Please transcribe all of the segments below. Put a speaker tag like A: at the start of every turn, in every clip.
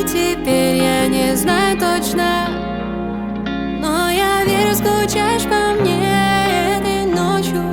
A: ты теперь, я не знаю точно, но я верю, скучаешь по мне этой ночью.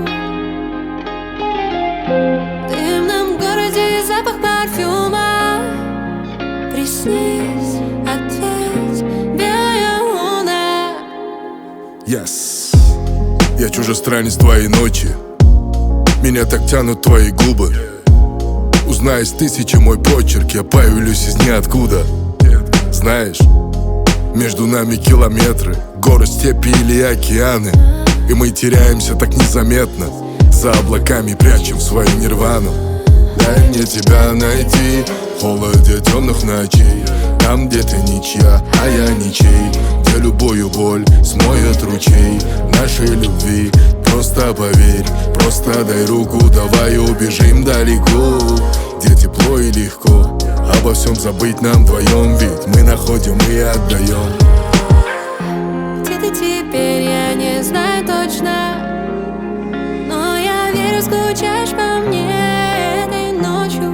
A: В дымном городе запах парфюма. Приснись, ответь, белая луна.
B: Yes. Я чужестранец твоей ночи. Меня так тянут твои губы. Узнай из тысячи мой почерк, я появлюсь из ниоткуда. Знаешь, между нами километры, горы, степи или океаны, и мы теряемся так незаметно, за облаками прячем свою нирвану. Дай мне тебя найти в холоде темных ночей, там, где ты ничья, а я ничей, где любую боль смоет ручей нашей любви. Просто поверь, просто дай руку, давай убежим далеко, где тепло и легко. Обо всем забыть нам вдвоем, ведь мы находим и отдаем.
A: Где ты теперь, я не знаю точно, но я верю, скучаешь по мне этой ночью.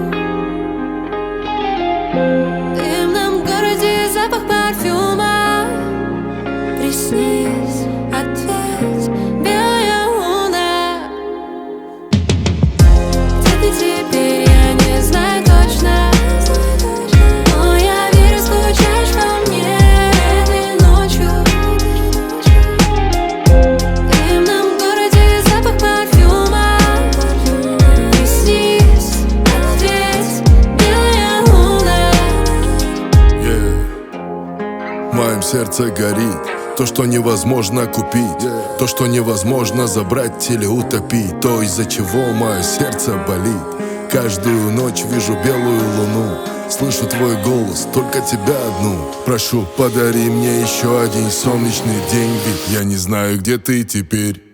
A: В дымном городе запах парфюма. Приснись, ответь, белая луна. Где ты теперь, я не знаю точно, но я верю, скучаешь по мне этой ночью. В дымном городе запах парфюма. Приснись, ответь, белая луна.
B: В моем сердце горит то, что невозможно купить, то, что невозможно забрать или утопить, то, из-за чего мое сердце болит. Каждую ночь вижу белую луну, слышу твой голос, только тебя одну. Прошу, подари мне еще один солнечный день, ведь я не знаю, где ты теперь.